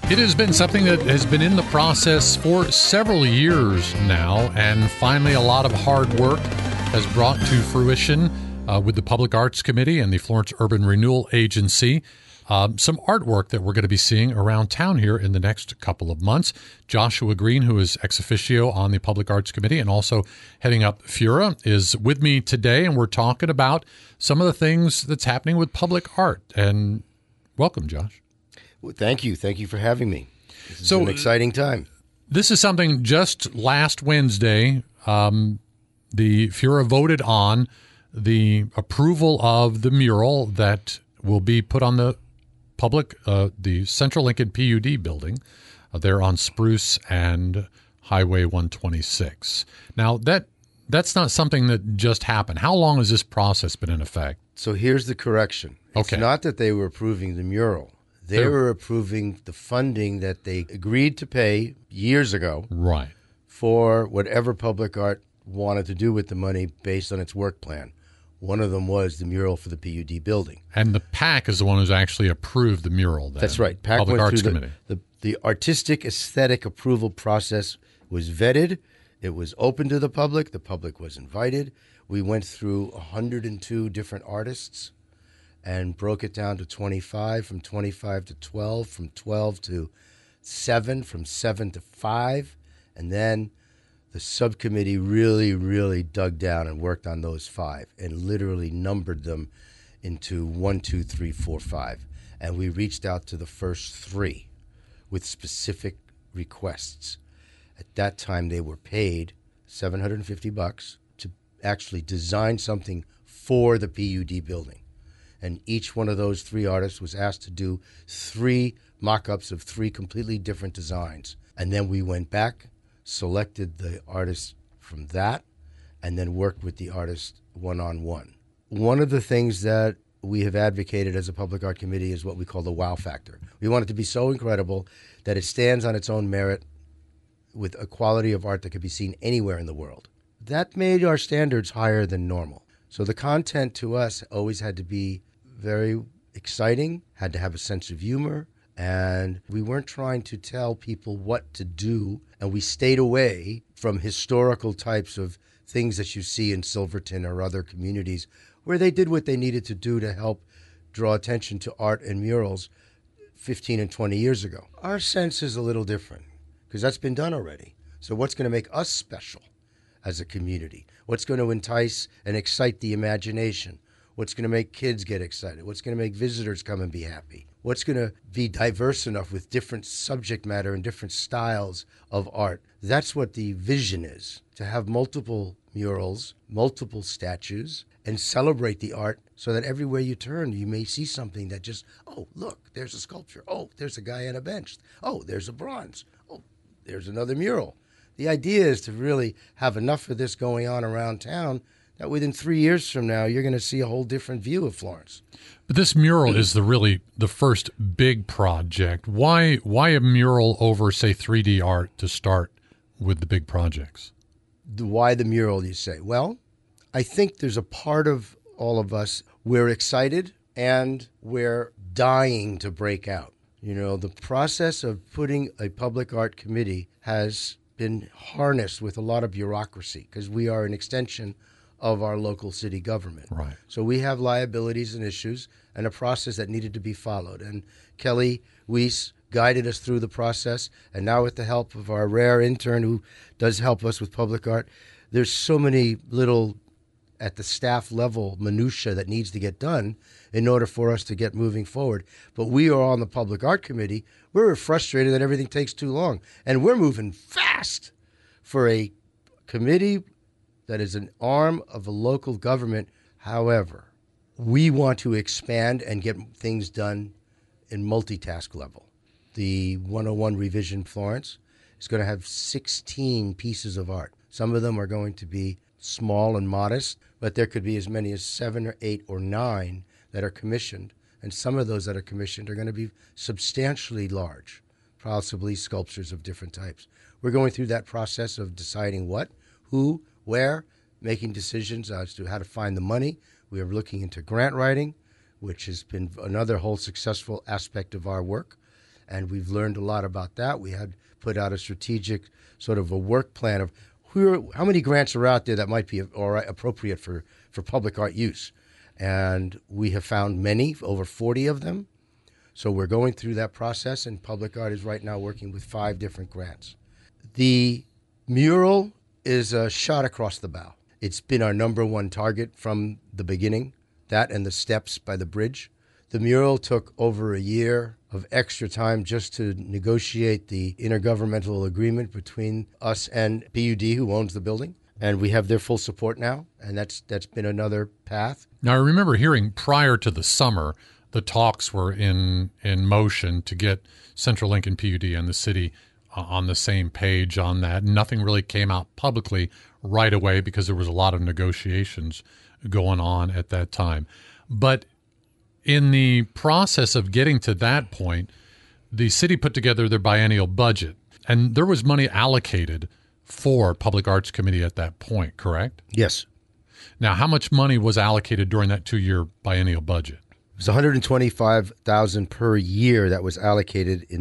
It has been something that has been in the process for several years now, and finally a lot of hard work has brought to fruition with the Public Arts Committee and the Florence Urban Renewal Agency. Some artwork that we're going to be seeing around town here in the next couple of months. Joshua Green, who is ex officio on the Public Arts Committee and also heading up FURA, is with me today, and we're talking about some of the things that's happening with public art. And welcome, Josh. Well, thank you. Thank you for having me. This is an exciting time. This is something just last Wednesday, the FURA voted on the approval of the mural that will be put on the the Central Lincoln PUD building there on Spruce and Highway 126. Now, that's not something that just happened. How long has this process been in effect? So here's the correction. Okay. It's not that they were approving the mural. They were approving the funding that they agreed to pay years ago, right, for whatever public art wanted to do with the money based on its work plan. One of them was the mural for the PUD building. And the PAC is the one who's actually approved the mural. Then. That's right. PAC Public went Arts through Committee. The artistic aesthetic approval process was vetted. It was open to the public. The public was invited. We went through 102 different artists and broke it down to 25, from 25 to 12, from 12 to 7, from 7 to 5. And then the subcommittee really dug down and worked on those 5 and literally numbered them into 1, 2, 3, 4, 5. And we reached out to the first 3 with specific requests. At that time, they were paid $750 to actually design something for the PUD building. And each one of those 3 artists was asked to do 3 mock-ups of 3 completely different designs. And then we went back, selected the artist from that, and then worked with the artist one-on-one. One of the things that we have advocated as a public art committee is what we call the wow factor. We want it to be so incredible that it stands on its own merit with a quality of art that could be seen anywhere in the world. That made our standards higher than normal. So the content to us always had to be very exciting, had to have a sense of humor, and we weren't trying to tell people what to do, and we stayed away from historical types of things that you see in Silverton or other communities where they did what they needed to do to help draw attention to art and murals 15 and 20 years ago. Our sense is a little different because that's been done already. So what's going to make us special as a community? What's going to entice and excite the imagination? What's going to make kids get excited? What's going to make visitors come and be happy? What's going to be diverse enough with different subject matter and different styles of art? That's what the vision is, to have multiple murals, multiple statues, and celebrate the art so that everywhere you turn, you may see something that just, oh, look, there's a sculpture. Oh, there's a guy on a bench. Oh, there's a bronze. Oh, there's another mural. The idea is to really have enough of this going on around town that within 3 years from now, you're going to see a whole different view of Florence. But this mural is the first big project. Why a mural over, say, 3D art to start with the big projects? Why the mural, you say? Well, I think there's a part of all of us, we're excited and we're dying to break out. You know, the process of putting a public art committee has been harnessed with a lot of bureaucracy because we are an extension of our local city government. Right. So we have liabilities and issues and a process that needed to be followed. And Kelly Weiss guided us through the process. And now with the help of our rare intern who does help us with public art, there's so many little, at the staff level, minutia that needs to get done in order for us to get moving forward. But we are on the Public Art Committee. We're frustrated that everything takes too long. And we're moving fast for a committee that is an arm of a local government. However, we want to expand and get things done in multitask level. The 101 Revision Florence is going to have 16 pieces of art. Some of them are going to be small and modest, but there could be as many as 7 or 8 or 9 that are commissioned. And some of those that are commissioned are going to be substantially large, possibly sculptures of different types. We're going through that process of deciding what, who, where, making decisions as to how to find the money. We are looking into grant writing, which has been another whole successful aspect of our work. and we've learned a lot about that. We had put out a strategic sort of a work plan of how many grants are out there that might be appropriate for public art use. And we have found many, over 40 of them. So we're going through that process, and Public Art is right now working with 5 different grants. The mural is a shot across the bow. It's been our number one target from the beginning, that and the steps by the bridge. The mural took over a year of extra time just to negotiate the intergovernmental agreement between us and PUD, who owns the building. And we have their full support now, and that's been another path. Now, I remember hearing prior to the summer, the talks were in motion to get CenturyLink and PUD and the city on the same page on that. Nothing really came out publicly right away because there was a lot of negotiations going on at that time. But in the process of getting to that point, the city put together their biennial budget, and there was money allocated for Public Arts Committee at that point, correct? Yes. Now, how much money was allocated during that 2-year biennial budget? It was $125,000 per year that was allocated in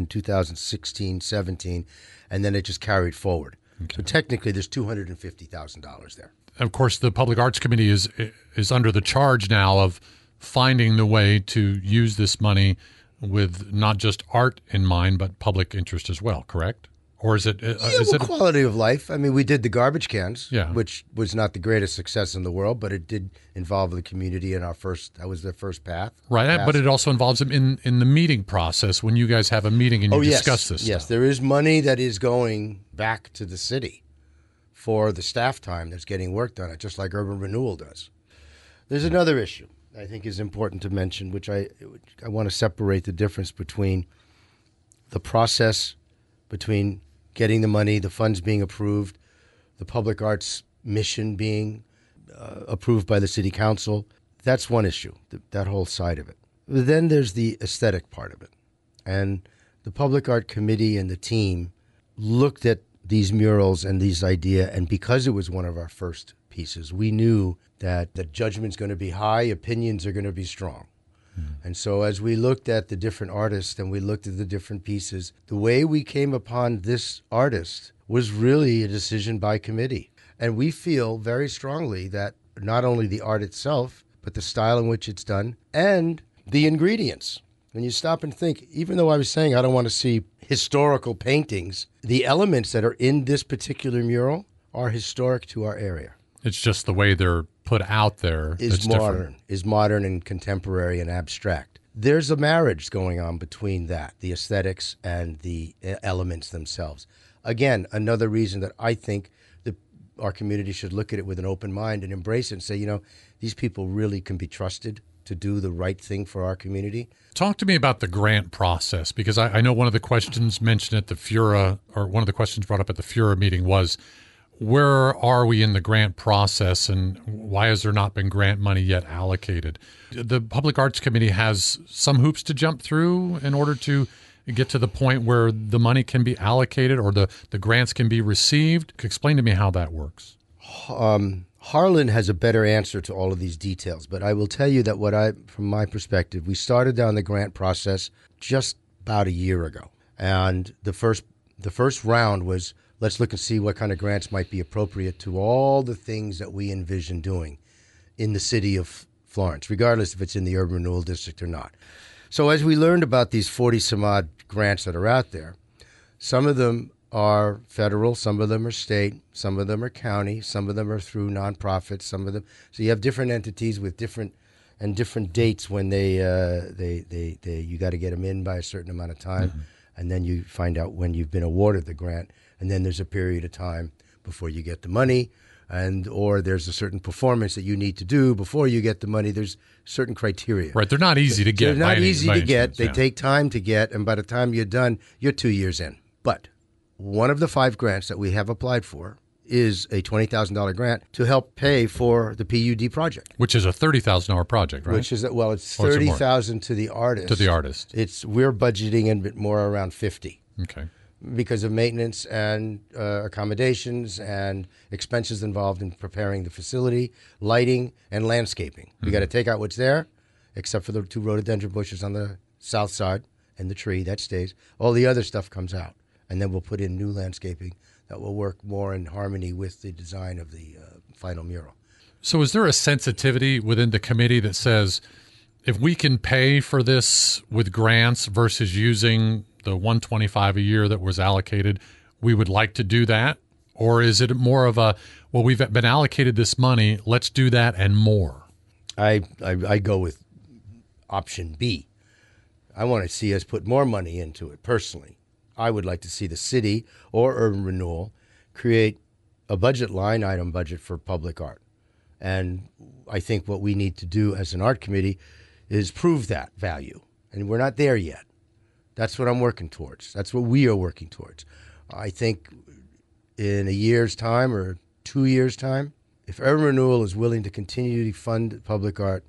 2016-17, and then it just carried forward. Okay. So technically, there's $250,000 there. Of course, the Public Arts Committee is under the charge now of finding the way to use this money with not just art in mind, but public interest as well, correct? Or is it quality of life? I mean, we did the garbage cans, yeah, which was not the greatest success in the world, but it did involve the community in that was their first path. Right, but it also involves them in the meeting process when you guys have a meeting and you discuss this Yes, stuff. There is money that is going back to the city for the staff time that's getting work done, just like Urban Renewal does. There's another issue I think is important to mention, which I want to separate the difference between the process between getting the money, the funds being approved, the public arts mission being approved by the city council. That's one issue, that whole side of it. But then there's the aesthetic part of it. And the Public Art Committee and the team looked at these murals and these ideas, and because it was one of our first pieces, we knew that the judgment's going to be high, opinions are going to be strong. And so as we looked at the different artists and we looked at the different pieces, the way we came upon this artist was really a decision by committee. And we feel very strongly that not only the art itself, but the style in which it's done and the ingredients. When you stop and think, even though I was saying I don't want to see historical paintings, the elements that are in this particular mural are historic to our area. It's just the way they're put out there is modern and contemporary and abstract. There's a marriage going on between that, the aesthetics and the elements themselves. Again, another reason that I think our community should look at it with an open mind and embrace it and say, these people really can be trusted to do the right thing for our community. Talk to me about the grant process, because I know one of the questions mentioned at the FURA, or one of the questions brought up at the FURA meeting was, where are we in the grant process, and why has there not been grant money yet allocated? The Public Arts Committee has some hoops to jump through in order to get to the point where the money can be allocated or the grants can be received. Explain to me how that works. Harlan has a better answer to all of these details, but I will tell you that from my perspective, we started down the grant process just about a year ago. And the first round was, let's look and see what kind of grants might be appropriate to all the things that we envision doing in the city of Florence, regardless if it's in the Urban Renewal District or not. So as we learned about these 40-some-odd grants that are out there, some of them are federal, some of them are state, some of them are county, some of them are through nonprofits, some of them. So you have different entities with different dates when they you got to get them in by a certain amount of time, mm-hmm. and then you find out when you've been awarded the grant. And then there's a period of time before you get the money, or there's a certain performance that you need to do before you get the money. There's certain criteria. Right, they're not easy to get. They're not easy to get. They take time to get, and by the time you're done, you're 2 years in. But one of the 5 grants that we have applied for is a $20,000 grant to help pay for the PUD project. Which is a $30,000 project, right? Which is, it's $30,000 to the artist. To the artist. We're budgeting a bit more around $50,000. Okay. Because of maintenance and accommodations and expenses involved in preparing the facility, lighting, and landscaping. We got to take out what's there, except for the 2 rhododendron bushes on the south side, and the tree, that stays. All the other stuff comes out. And then we'll put in new landscaping that will work more in harmony with the design of the final mural. So is there a sensitivity within the committee that says, if we can pay for this with grants versus using the $125 a year that was allocated, we would like to do that? Or is it more of a, well, we've been allocated this money, let's do that and more? I go with option B. I want to see us put more money into it personally. I would like to see the city or urban renewal create a budget line item budget for public art. And I think what we need to do as an art committee is prove that value. And we're not there yet. That's what I'm working towards. That's what we are working towards. I think in a year's time or 2 years' time, if urban renewal is willing to continue to fund public art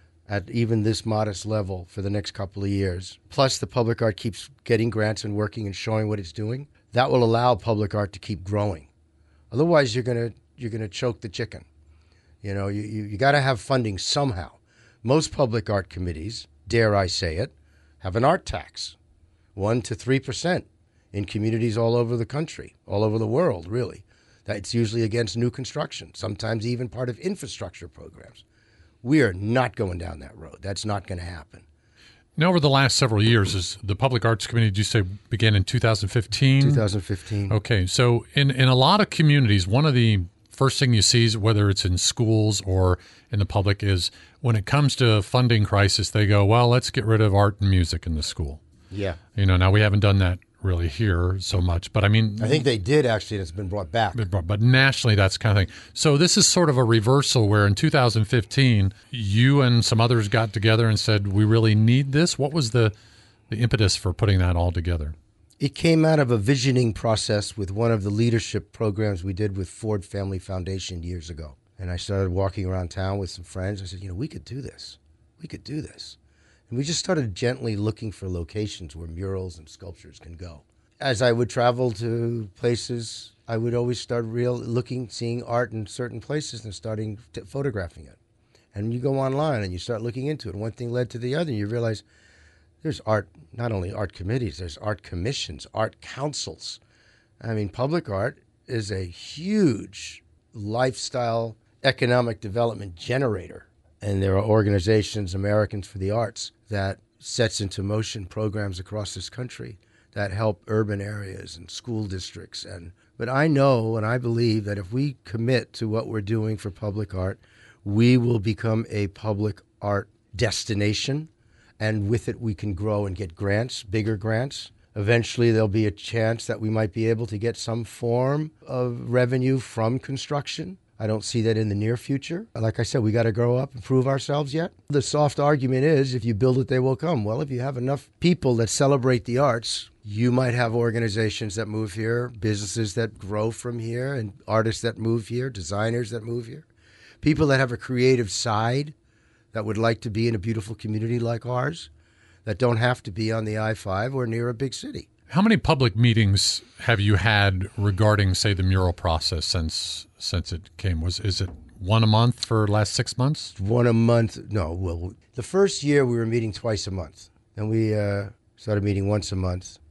at even this modest level for the next couple of years, plus the public art keeps getting grants and working and showing what it's doing, that will allow public art to keep growing. Otherwise, you're gonna choke the chicken. You know, you got to have funding somehow. Most public art committees, dare I say it, have an art tax, 1% to 3% in communities all over the country, all over the world, really. That's usually against new construction, sometimes even part of infrastructure programs. We are not going down that road. That's not going to happen. Now, over the last several years, is the Public Arts Committee, did you say, began in 2015? 2015. Okay, so in a lot of communities, one of the first thing you see, whether it's in schools or in the public, is when it comes to funding crisis, they go, well, let's get rid of art and music in the school. Yeah. You know, now we haven't done that really here so much, but I mean, I think they did actually, and it's been brought back. But nationally, that's the kind of thing. So this is sort of a reversal where in 2015, you and some others got together and said, we really need this. What was the impetus for putting that all together? It came out of a visioning process with one of the leadership programs we did with Ford Family Foundation years ago. And I started walking around town with some friends. I said, we could do this. We could do this. And we just started gently looking for locations where murals and sculptures can go. As I would travel to places, I would always start seeing art in certain places and starting photographing it. And you go online and you start looking into it. One thing led to the other, and you realize there's art, not only art committees, there's art commissions, art councils. I mean, public art is a huge lifestyle economic development generator. And there are organizations, Americans for the Arts, that sets into motion programs across this country that help urban areas and school districts. But I know and I believe that if we commit to what we're doing for public art, we will become a public art destination. And with it, we can grow and get grants, bigger grants. Eventually, there'll be a chance that we might be able to get some form of revenue from construction. I don't see that in the near future. Like I said, we got to grow up and prove ourselves yet. The soft argument is, if you build it, they will come. Well, if you have enough people that celebrate the arts, you might have organizations that move here, businesses that grow from here, and artists that move here, designers that move here, people that have a creative side that would like to be in a beautiful community like ours, that don't have to be on the I-5 or near a big city. How many public meetings have you had regarding, say, the mural process since it came? Is it one a month for the last 6 months? One a month? No. Well, the first year we were meeting twice a month. Then we started meeting once a month,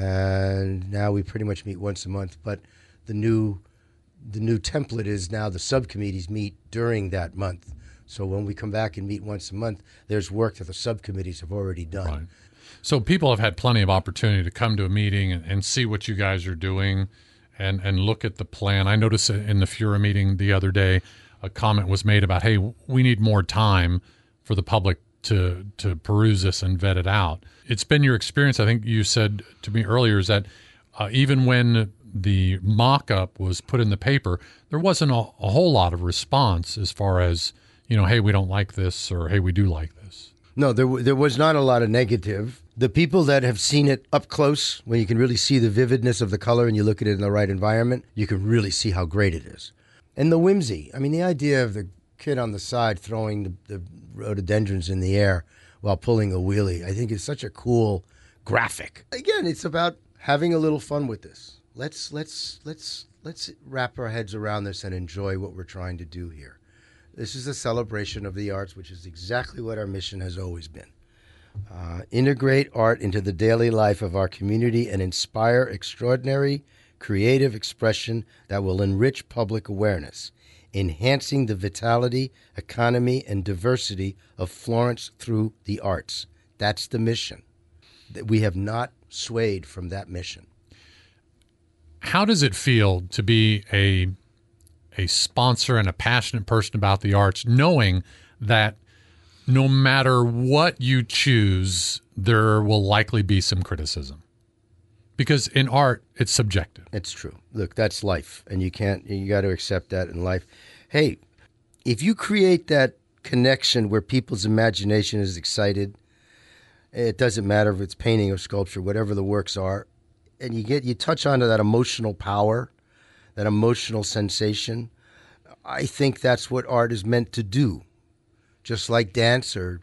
and now we pretty much meet once a month. But the new template is now the subcommittees meet during that month. So when we come back and meet once a month, there's work that the subcommittees have already done. Right. So people have had plenty of opportunity to come to a meeting and see what you guys are doing and look at the plan. I noticed in the FURA meeting the other day, a comment was made about, hey, we need more time for the public to peruse this and vet it out. It's been your experience, I think you said to me earlier, is that even when the mock-up was put in the paper, there wasn't a whole lot of response as far as, hey, we don't like this, or hey, we do like this. No, there was not a lot of negative. The people that have seen it up close, when you can really see the vividness of the color and you look at it in the right environment, you can really see how great it is. And the whimsy. I mean, the idea of the kid on the side throwing the rhododendrons in the air while pulling a wheelie, I think is such a cool graphic. Again, it's about having a little fun with this. Let's wrap our heads around this and enjoy what we're trying to do here. This is a celebration of the arts, which is exactly what our mission has always been. Integrate art into the daily life of our community and inspire extraordinary creative expression that will enrich public awareness, enhancing the vitality, economy, and diversity of Florence through the arts. That's the mission. We have not swayed from that mission. How does it feel to be a sponsor and a passionate person about the arts, knowing that no matter what you choose, there will likely be some criticism? Because in art, it's subjective. It's true. Look, that's life, and you got to accept that in life. Hey, if you create that connection where people's imagination is excited, it doesn't matter if it's painting or sculpture, whatever the works are, and you touch onto that emotional power, that emotional sensation, I think that's what art is meant to do. Just like dance or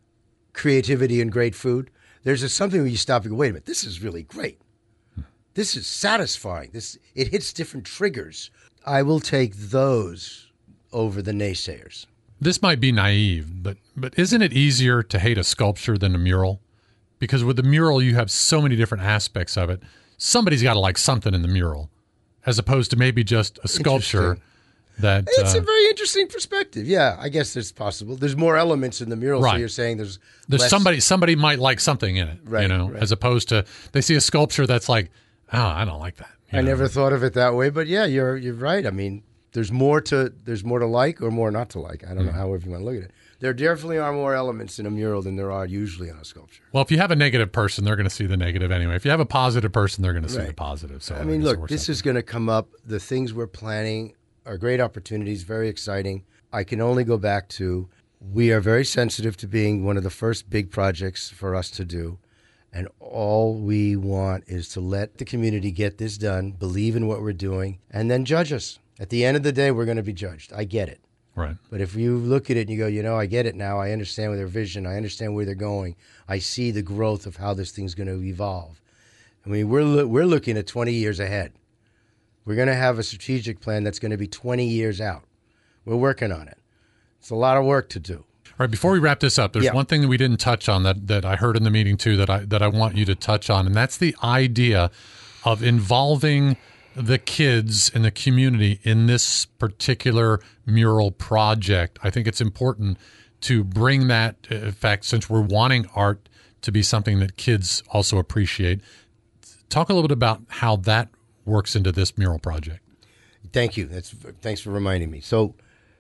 creativity and great food, there's something where you stop and go, wait a minute, this is really great. This is satisfying. It hits different triggers. I will take those over the naysayers. This might be naive, but isn't it easier to hate a sculpture than a mural? Because with the mural, you have so many different aspects of it. Somebody's got to like something in the mural, as opposed to maybe just a sculpture. It's a very interesting perspective. Yeah, I guess it's possible. There's more elements in the mural, right. So you're saying there's less... somebody might like something in it, right, right. As opposed to they see a sculpture that's like, oh, I don't like that. I never thought of it that way, but yeah, you're right. I mean, there's more to like or more not to like. I don't know however you want to look at it. There definitely are more elements in a mural than there are usually on a sculpture. Well, if you have a negative person, they're going to see the negative anyway. If you have a positive person, they're going to see the positive. So I mean, look, this is going to come up. The things we're planning are great opportunities, very exciting. I can only go back to we are very sensitive to being one of the first big projects for us to do. And all we want is to let the community get this done, believe in what we're doing, and then judge us. At the end of the day, we're going to be judged. I get it. Right. But if you look at it and you go, I get it now. I understand their vision. I understand where they're going. I see the growth of how this thing's going to evolve. I mean, we're looking at 20 years ahead. We're going to have a strategic plan that's going to be 20 years out. We're working on it. It's a lot of work to do. All right, before we wrap this up, there's one thing that we didn't touch on that I heard in the meeting too that I want you to touch on, and that's the idea of involving the kids in the community in this particular mural project. I think it's important to bring that effect since we're wanting art to be something that kids also appreciate. Talk a little bit about how that works into this mural project. Thank you. Thanks for reminding me. So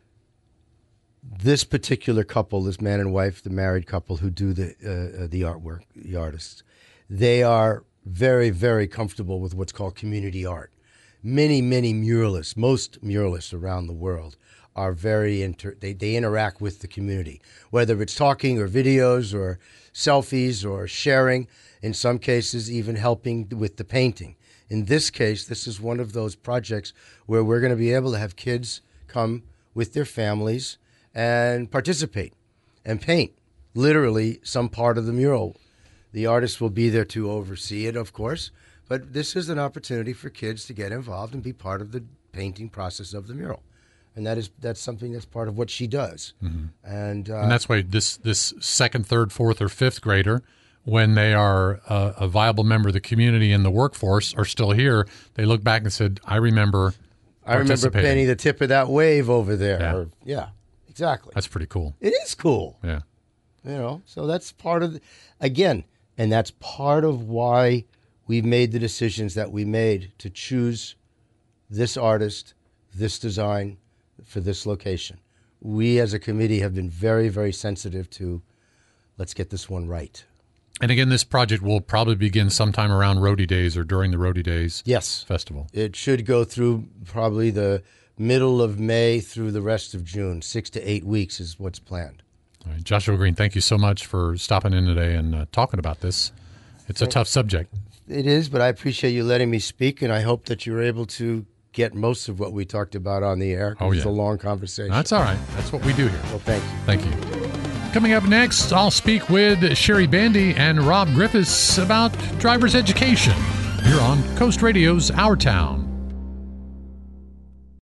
this particular couple, this man and wife, the married couple who do the artwork, the artists, they are very, very comfortable with what's called community art. Many, many muralists, most muralists around the world are very they interact with the community, whether it's talking or videos or selfies or sharing, in some cases even helping with the painting. In this case, this is one of those projects where we're going to be able to have kids come with their families and participate and paint literally some part of the mural. The artist will be there to oversee it, of course, but this is an opportunity for kids to get involved and be part of the painting process of the mural. And that's something that's part of what she does. Mm-hmm. And that's why this second, third, fourth, or fifth grader, when they are a viable member of the community and the workforce, are still here, they look back and said, I remember painting the tip of that wave over there. Yeah, exactly. That's pretty cool. It is cool. Yeah. So that's part of, and that's part of why we've made the decisions that we made to choose this artist, this design for this location. We as a committee have been very, very sensitive to let's get this one right. And again, this project will probably begin sometime around Roadie Days or during the Roadie Days festival. It should go through probably the middle of May through the rest of June. 6 to 8 weeks is what's planned. All right. Joshua Green, thank you so much for stopping in today and talking about this. It's a tough subject. It is, but I appreciate you letting me speak, and I hope that you're able to get most of what we talked about on the air. It's a long conversation. That's all right. That's what we do here. Well, thank you. Thank you. Coming up next, I'll speak with Sherry Bandy and Rob Griffiths about driver's education here on Coast Radio's Our Town.